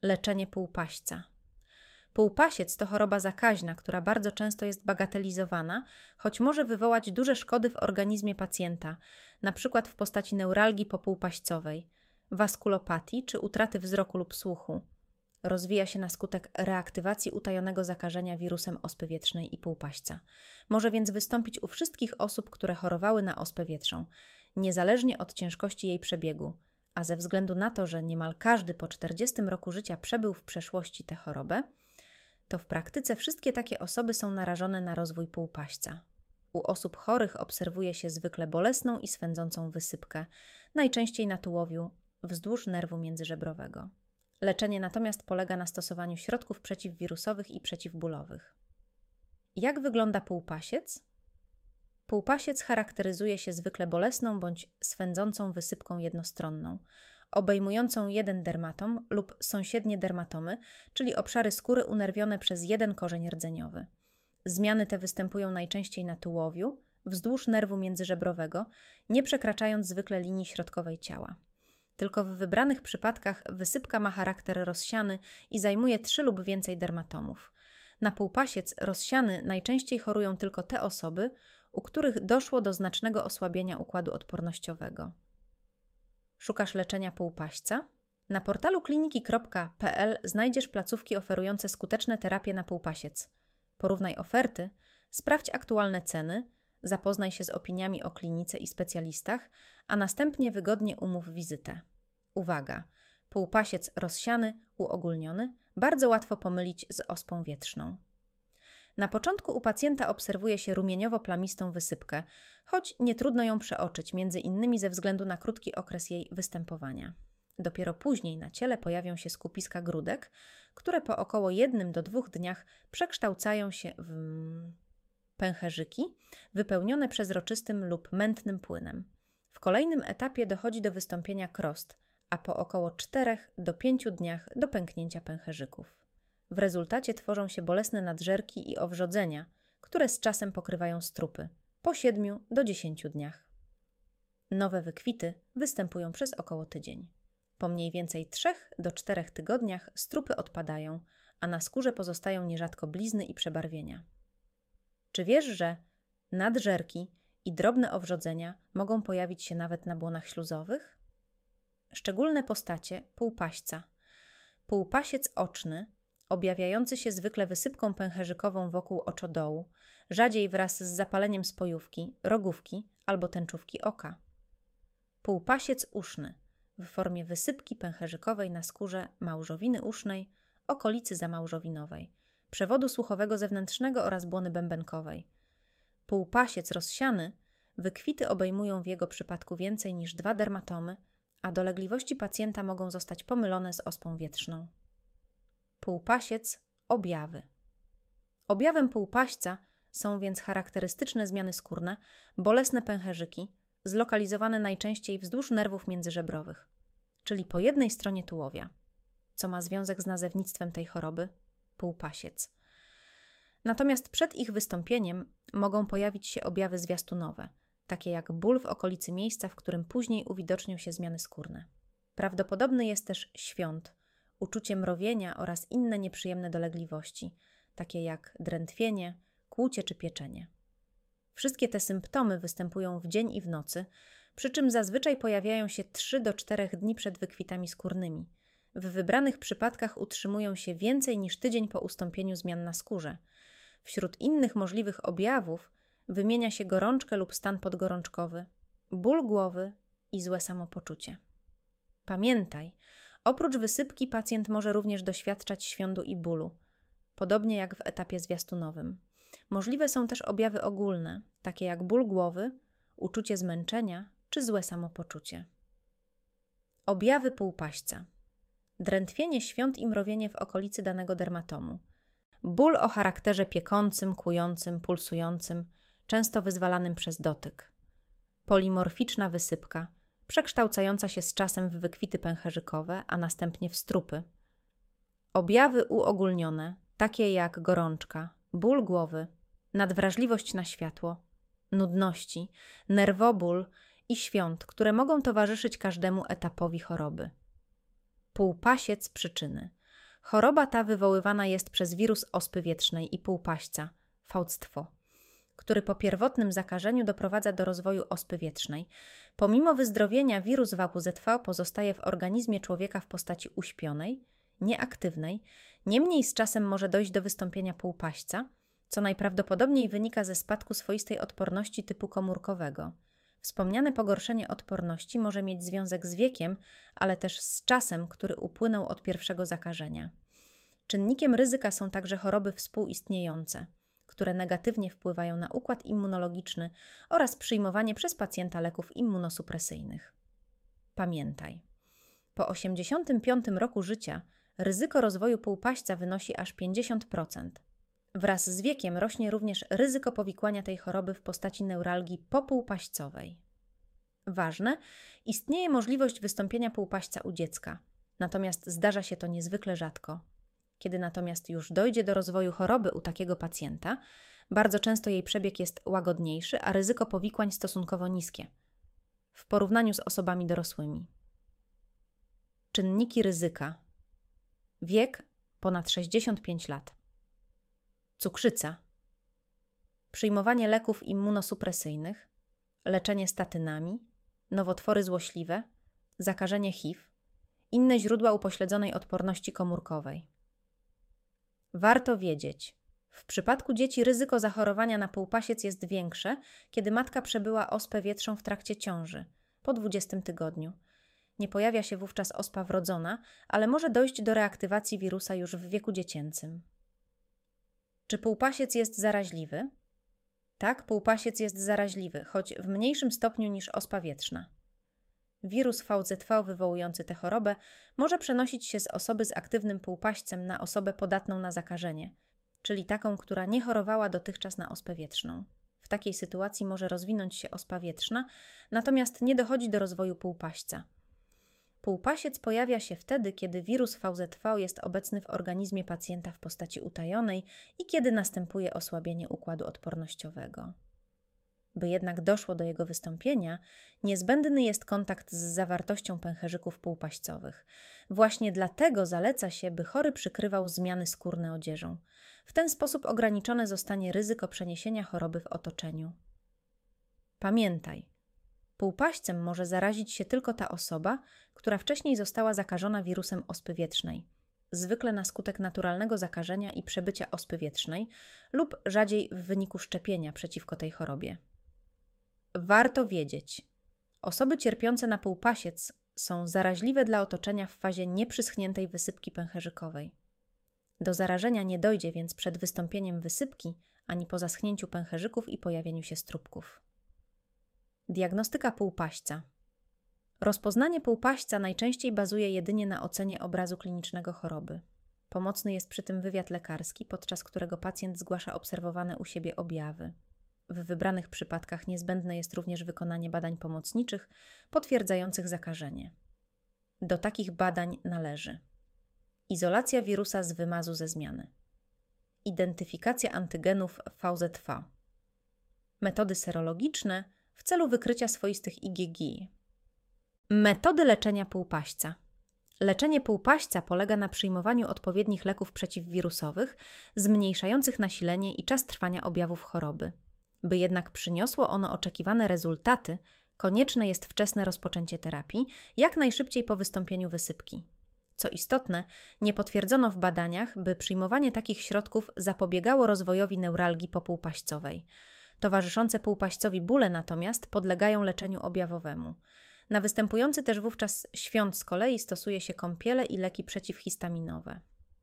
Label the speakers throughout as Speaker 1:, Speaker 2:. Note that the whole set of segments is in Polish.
Speaker 1: Leczenie półpaśćca. Półpasiec to choroba zakaźna, która bardzo często jest bagatelizowana, choć może wywołać duże szkody w organizmie pacjenta, np. w postaci neuralgii popółpaścowej, waskulopatii czy utraty wzroku lub słuchu. Rozwija się na skutek reaktywacji utajonego zakażenia wirusem ospy wietrznej i półpaśćca. Może więc wystąpić u wszystkich osób, które chorowały na ospę wietrzną, niezależnie od ciężkości jej przebiegu, a ze względu na to, że niemal każdy po 40 roku życia przebył w przeszłości tę chorobę, to w praktyce wszystkie takie osoby są narażone na rozwój półpaśćca. U osób chorych obserwuje się zwykle bolesną i swędzącą wysypkę, najczęściej na tułowiu, wzdłuż nerwu międzyżebrowego. Leczenie natomiast polega na stosowaniu środków przeciwwirusowych i przeciwbólowych. Jak wygląda półpasiec? Półpasiec charakteryzuje się zwykle bolesną bądź swędzącą wysypką jednostronną, obejmującą jeden dermatom lub sąsiednie dermatomy, czyli obszary skóry unerwione przez jeden korzeń rdzeniowy. Zmiany te występują najczęściej na tułowiu, wzdłuż nerwu międzyżebrowego, nie przekraczając zwykle linii środkowej ciała. Tylko w wybranych przypadkach wysypka ma charakter rozsiany i zajmuje 3 lub więcej dermatomów. Na półpasiec rozsiany najczęściej chorują tylko te osoby, u których doszło do znacznego osłabienia układu odpornościowego. Szukasz leczenia półpaśćca? Na portalu kliniki.pl znajdziesz placówki oferujące skuteczne terapie na półpasiec. Porównaj oferty, sprawdź aktualne ceny, zapoznaj się z opiniami o klinice i specjalistach, a następnie wygodnie umów wizytę. Uwaga! Półpasiec rozsiany, uogólniony, bardzo łatwo pomylić z ospą wietrzną. Na początku u pacjenta obserwuje się rumieniowo-plamistą wysypkę, choć nie trudno ją przeoczyć, między innymi ze względu na krótki okres jej występowania. Dopiero później na ciele pojawią się skupiska grudek, które po około 1 do 2 dniach przekształcają się w pęcherzyki wypełnione przezroczystym lub mętnym płynem. W kolejnym etapie dochodzi do wystąpienia krost, a po około 4 do 5 dniach do pęknięcia pęcherzyków. W rezultacie tworzą się bolesne nadżerki i owrzodzenia, które z czasem pokrywają strupy, po 7 do 10 dniach. Nowe wykwity występują przez około tydzień. Po mniej więcej 3 do 4 tygodniach strupy odpadają, a na skórze pozostają nierzadko blizny i przebarwienia. Czy wiesz, że nadżerki i drobne owrzodzenia mogą pojawić się nawet na błonach śluzowych? Szczególne postacie półpaśćca. Półpasiec oczny, objawiający się zwykle wysypką pęcherzykową wokół oczodołu, rzadziej wraz z zapaleniem spojówki, rogówki albo tęczówki oka. Półpasiec uszny, w formie wysypki pęcherzykowej na skórze małżowiny usznej, okolicy zamałżowinowej, przewodu słuchowego zewnętrznego oraz błony bębenkowej. Półpasiec rozsiany, wykwity obejmują w jego przypadku więcej niż 2 dermatomy, a dolegliwości pacjenta mogą zostać pomylone z ospą wietrzną. Półpasiec, objawy. Objawem półpaśćca są więc charakterystyczne zmiany skórne, bolesne pęcherzyki, zlokalizowane najczęściej wzdłuż nerwów międzyżebrowych, czyli po jednej stronie tułowia. Co ma związek z nazewnictwem tej choroby? Półpasiec. Natomiast przed ich wystąpieniem mogą pojawić się objawy zwiastunowe, takie jak ból w okolicy miejsca, w którym później uwidocznią się zmiany skórne. Prawdopodobny jest też świąt, uczucie mrowienia oraz inne nieprzyjemne dolegliwości, takie jak drętwienie, kłucie czy pieczenie. Wszystkie te symptomy występują w dzień i w nocy, przy czym zazwyczaj pojawiają się 3 do 4 dni przed wykwitami skórnymi. W wybranych przypadkach utrzymują się więcej niż tydzień po ustąpieniu zmian na skórze. Wśród innych możliwych objawów wymienia się gorączkę lub stan podgorączkowy, ból głowy i złe samopoczucie. Pamiętaj, oprócz wysypki pacjent może również doświadczać świądu i bólu, podobnie jak w etapie zwiastunowym. Możliwe są też objawy ogólne, takie jak ból głowy, uczucie zmęczenia czy złe samopoczucie. Objawy półpaśćca. Drętwienie świąt i mrowienie w okolicy danego dermatomu. Ból o charakterze piekącym, kłującym, pulsującym, często wyzwalanym przez dotyk. Polimorficzna wysypka, przekształcająca się z czasem w wykwity pęcherzykowe, a następnie w strupy. Objawy uogólnione, takie jak gorączka, ból głowy, nadwrażliwość na światło, nudności, nerwoból i świąt, które mogą towarzyszyć każdemu etapowi choroby. Półpasiec przyczyny. Choroba ta wywoływana jest przez wirus ospy wietrznej i półpaśćca, fauctwo, który po pierwotnym zakażeniu doprowadza do rozwoju ospy wietrznej. Pomimo wyzdrowienia wirus VZV pozostaje w organizmie człowieka w postaci uśpionej, nieaktywnej, niemniej z czasem może dojść do wystąpienia półpaśćca, co najprawdopodobniej wynika ze spadku swoistej odporności typu komórkowego. Wspomniane pogorszenie odporności może mieć związek z wiekiem, ale też z czasem, który upłynął od pierwszego zakażenia. Czynnikiem ryzyka są także choroby współistniejące, które negatywnie wpływają na układ immunologiczny oraz przyjmowanie przez pacjenta leków immunosupresyjnych. Pamiętaj, po 85 roku życia ryzyko rozwoju półpaśćca wynosi aż 50%. Wraz z wiekiem rośnie również ryzyko powikłania tej choroby w postaci neuralgii popółpaśćcowej. Ważne, istnieje możliwość wystąpienia półpaśćca u dziecka, natomiast zdarza się to niezwykle rzadko. Kiedy natomiast już dojdzie do rozwoju choroby u takiego pacjenta, bardzo często jej przebieg jest łagodniejszy, a ryzyko powikłań stosunkowo niskie w porównaniu z osobami dorosłymi. Czynniki ryzyka. Wiek ponad 65 lat. Cukrzyca. Przyjmowanie leków immunosupresyjnych, leczenie statynami, nowotwory złośliwe, zakażenie HIV, inne źródła upośledzonej odporności komórkowej. Warto wiedzieć, w przypadku dzieci ryzyko zachorowania na półpasiec jest większe, kiedy matka przebyła ospę wietrzną w trakcie ciąży, po 20 tygodniu. Nie pojawia się wówczas ospa wrodzona, ale może dojść do reaktywacji wirusa już w wieku dziecięcym. Czy półpasiec jest zaraźliwy? Tak, półpasiec jest zaraźliwy, choć w mniejszym stopniu niż ospa wietrzna. Wirus VZV wywołujący tę chorobę może przenosić się z osoby z aktywnym półpaśćcem na osobę podatną na zakażenie, czyli taką, która nie chorowała dotychczas na ospę wietrzną. W takiej sytuacji może rozwinąć się ospa wietrzna, natomiast nie dochodzi do rozwoju półpaśćca. Półpasiec pojawia się wtedy, kiedy wirus VZV jest obecny w organizmie pacjenta w postaci utajonej i kiedy następuje osłabienie układu odpornościowego. By jednak doszło do jego wystąpienia, niezbędny jest kontakt z zawartością pęcherzyków półpaśćcowych. Właśnie dlatego zaleca się, by chory przykrywał zmiany skórne odzieżą. W ten sposób ograniczone zostanie ryzyko przeniesienia choroby w otoczeniu. Pamiętaj, półpaśćcem może zarazić się tylko ta osoba, która wcześniej została zakażona wirusem ospy wietrznej, zwykle na skutek naturalnego zakażenia i przebycia ospy wietrznej lub rzadziej w wyniku szczepienia przeciwko tej chorobie. Warto wiedzieć, osoby cierpiące na półpasiec są zaraźliwe dla otoczenia w fazie nieprzyschniętej wysypki pęcherzykowej. Do zarażenia nie dojdzie więc przed wystąpieniem wysypki ani po zaschnięciu pęcherzyków i pojawieniu się strupków. Diagnostyka półpaśćca. Rozpoznanie półpaśćca najczęściej bazuje jedynie na ocenie obrazu klinicznego choroby. Pomocny jest przy tym wywiad lekarski, podczas którego pacjent zgłasza obserwowane u siebie objawy. W wybranych przypadkach niezbędne jest również wykonanie badań pomocniczych potwierdzających zakażenie. Do takich badań należy izolacja wirusa z wymazu ze zmiany, identyfikacja antygenów VZV, metody serologiczne w celu wykrycia swoistych IgG. Metody leczenia półpaśćca. Leczenie półpaśćca polega na przyjmowaniu odpowiednich leków przeciwwirusowych, zmniejszających nasilenie i czas trwania objawów choroby. By jednak przyniosło ono oczekiwane rezultaty, konieczne jest wczesne rozpoczęcie terapii, jak najszybciej po wystąpieniu wysypki. Co istotne, nie potwierdzono w badaniach, by przyjmowanie takich środków zapobiegało rozwojowi neuralgii popółpaśćcowej. Towarzyszące półpaśćcowi bóle natomiast podlegają leczeniu objawowemu. Na występujący też wówczas świąt z kolei stosuje się kąpiele i leki przeciwhistaminowe.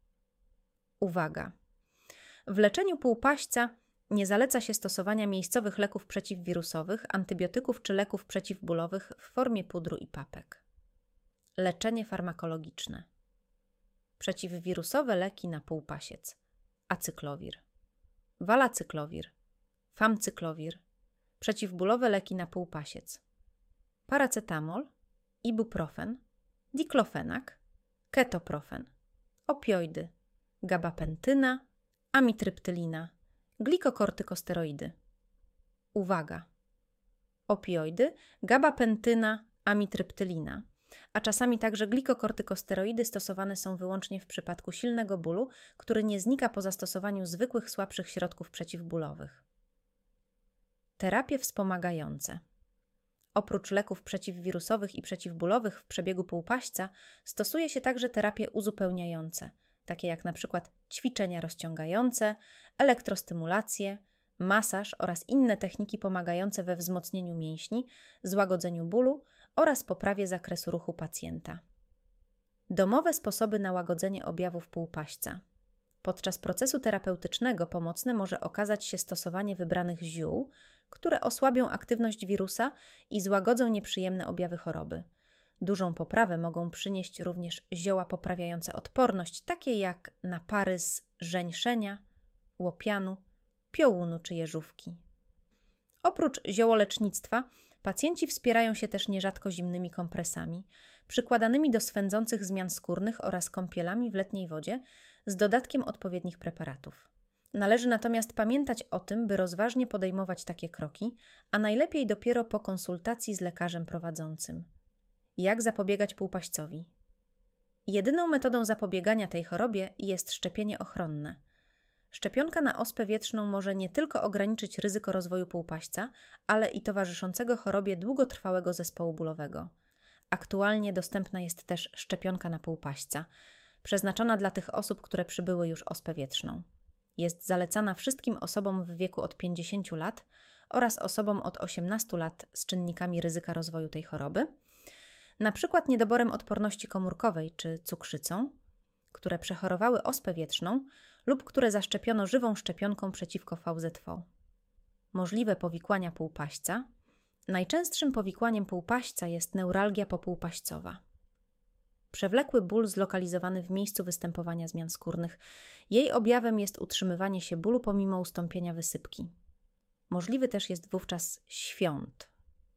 Speaker 1: Uwaga! W leczeniu półpaśćca nie zaleca się stosowania miejscowych leków przeciwwirusowych, antybiotyków czy leków przeciwbólowych w formie pudru i papek. Leczenie farmakologiczne. Przeciwwirusowe leki na półpasiec. Acyklowir, walacyklowir, famcyklowir. Przeciwbólowe leki na półpasiec. Paracetamol, ibuprofen, diklofenak, ketoprofen, opioidy, gabapentyna, amitryptylina, glikokortykosteroidy. Uwaga! Opioidy, gabapentyna, amitryptylina. a czasami także glikokortykosteroidy stosowane są wyłącznie w przypadku silnego bólu, który nie znika po zastosowaniu zwykłych, słabszych środków przeciwbólowych. Terapie wspomagające. Oprócz leków przeciwwirusowych i przeciwbólowych w przebiegu półpaśćca stosuje się także terapie uzupełniające, takie jak np. ćwiczenia rozciągające, elektrostymulacje, masaż oraz inne techniki pomagające we wzmocnieniu mięśni, złagodzeniu bólu oraz poprawie zakresu ruchu pacjenta. Domowe sposoby na łagodzenie objawów półpaśćca. Podczas procesu terapeutycznego pomocne może okazać się stosowanie wybranych ziół, które osłabią aktywność wirusa i złagodzą nieprzyjemne objawy choroby. Dużą poprawę mogą przynieść również zioła poprawiające odporność, takie jak napary z żeńszenia, łopianu, piołunu czy jeżówki. Oprócz ziołolecznictwa pacjenci wspierają się też nierzadko zimnymi kompresami, przykładanymi do swędzących zmian skórnych oraz kąpielami w letniej wodzie z dodatkiem odpowiednich preparatów. Należy natomiast pamiętać o tym, by rozważnie podejmować takie kroki, a najlepiej dopiero po konsultacji z lekarzem prowadzącym. Jak zapobiegać półpaśćcowi? Jedyną metodą zapobiegania tej chorobie jest szczepienie ochronne. Szczepionka na ospę wietrzną może nie tylko ograniczyć ryzyko rozwoju półpaśćca, ale i towarzyszącego chorobie długotrwałego zespołu bólowego. Aktualnie dostępna jest też szczepionka na półpaśćca, przeznaczona dla tych osób, które przybyły już ospę wietrzną. Jest zalecana wszystkim osobom w wieku od 50 lat oraz osobom od 18 lat z czynnikami ryzyka rozwoju tej choroby, na przykład niedoborem odporności komórkowej czy cukrzycą, które przechorowały ospę wietrzną lub które zaszczepiono żywą szczepionką przeciwko VZV. Możliwe powikłania półpaśćca. Najczęstszym powikłaniem półpaśćca jest neuralgia popółpaśćcowa. Przewlekły ból zlokalizowany w miejscu występowania zmian skórnych. Jej objawem jest utrzymywanie się bólu pomimo ustąpienia wysypki. Możliwy też jest wówczas świąt.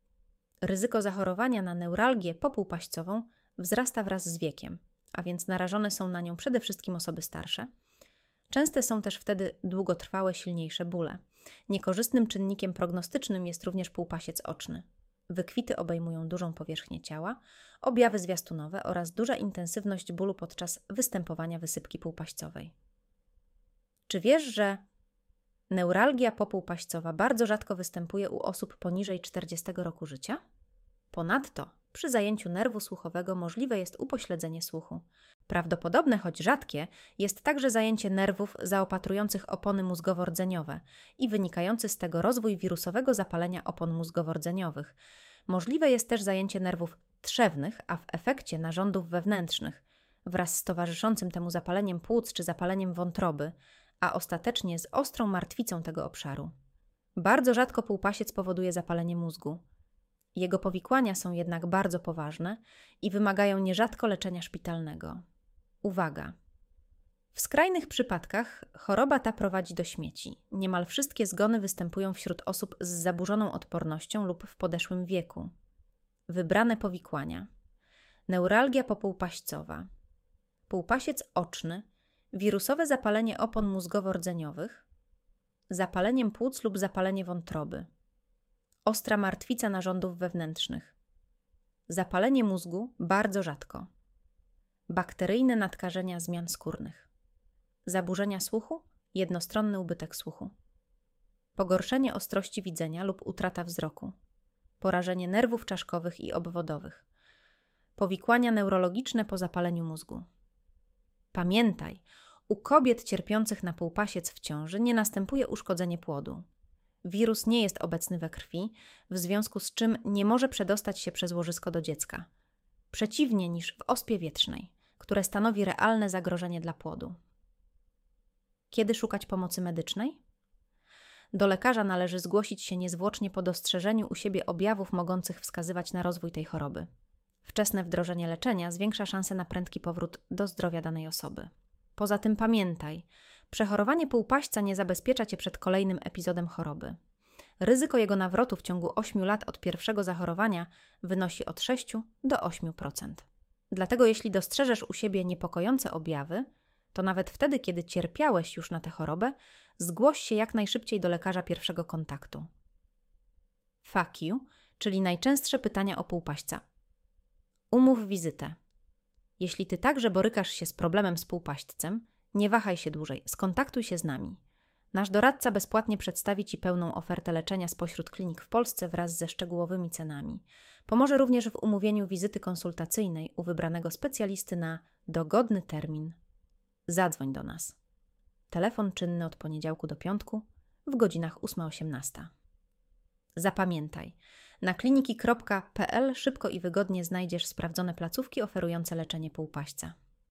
Speaker 1: Ryzyko zachorowania na neuralgię popółpaśćcową wzrasta wraz z wiekiem, a więc narażone są na nią przede wszystkim osoby starsze. Częste są też wtedy długotrwałe, silniejsze bóle. Niekorzystnym czynnikiem prognostycznym jest również półpasiec oczny. Wykwity obejmują dużą powierzchnię ciała, objawy zwiastunowe oraz duża intensywność bólu podczas występowania wysypki półpaśćcowej. Czy wiesz, że neuralgia popółpaśćcowa bardzo rzadko występuje u osób poniżej 40 roku życia? Ponadto przy zajęciu nerwu słuchowego możliwe jest upośledzenie słuchu. Prawdopodobne, choć rzadkie, jest także zajęcie nerwów zaopatrujących opony mózgowo-rdzeniowe i wynikający z tego rozwój wirusowego zapalenia opon mózgowo-rdzeniowych. Możliwe jest też zajęcie nerwów trzewnych, a w efekcie narządów wewnętrznych, wraz z towarzyszącym temu zapaleniem płuc czy zapaleniem wątroby, a ostatecznie z ostrą martwicą tego obszaru. Bardzo rzadko półpasiec powoduje zapalenie mózgu. Jego powikłania są jednak bardzo poważne i wymagają nierzadko leczenia szpitalnego. Uwaga! W skrajnych przypadkach choroba ta prowadzi do śmieci. Niemal wszystkie zgony występują wśród osób z zaburzoną odpornością lub w podeszłym wieku. Wybrane powikłania: neuralgia popółpaśćcowa, półpasiec oczny, wirusowe zapalenie opon mózgowo-rdzeniowych, zapaleniem płuc lub zapalenie wątroby, ostra martwica narządów wewnętrznych, zapalenie mózgu bardzo rzadko, bakteryjne nadkażenia zmian skórnych, zaburzenia słuchu, jednostronny ubytek słuchu, pogorszenie ostrości widzenia lub utrata wzroku, porażenie nerwów czaszkowych i obwodowych, powikłania neurologiczne po zapaleniu mózgu. Pamiętaj, u kobiet cierpiących na półpasiec w ciąży nie następuje uszkodzenie płodu. Wirus nie jest obecny we krwi, w związku z czym nie może przedostać się przez łożysko do dziecka. Przeciwnie niż w ospie wietrznej, które stanowi realne zagrożenie dla płodu. Kiedy szukać pomocy medycznej? Do lekarza należy zgłosić się niezwłocznie po dostrzeżeniu u siebie objawów mogących wskazywać na rozwój tej choroby. Wczesne wdrożenie leczenia zwiększa szanse na prędki powrót do zdrowia danej osoby. Poza tym pamiętaj, przechorowanie półpaśćca nie zabezpiecza Cię przed kolejnym epizodem choroby. Ryzyko jego nawrotu w ciągu 8 lat od pierwszego zachorowania wynosi od 6 do 8%. Dlatego jeśli dostrzeżesz u siebie niepokojące objawy, to nawet wtedy, kiedy cierpiałeś już na tę chorobę, zgłoś się jak najszybciej do lekarza pierwszego kontaktu. FAQ, czyli najczęstsze pytania o półpaśćca. Umów wizytę. Jeśli Ty także borykasz się z problemem z półpaśćcem, nie wahaj się dłużej, skontaktuj się z nami. Nasz doradca bezpłatnie przedstawi Ci pełną ofertę leczenia spośród klinik w Polsce wraz ze szczegółowymi cenami. Pomoże również w umówieniu wizyty konsultacyjnej u wybranego specjalisty na dogodny termin. Zadzwoń do nas. Telefon czynny od poniedziałku do piątku w godzinach 8-18. Zapamiętaj, na kliniki.pl szybko i wygodnie znajdziesz sprawdzone placówki oferujące leczenie półpaśćca.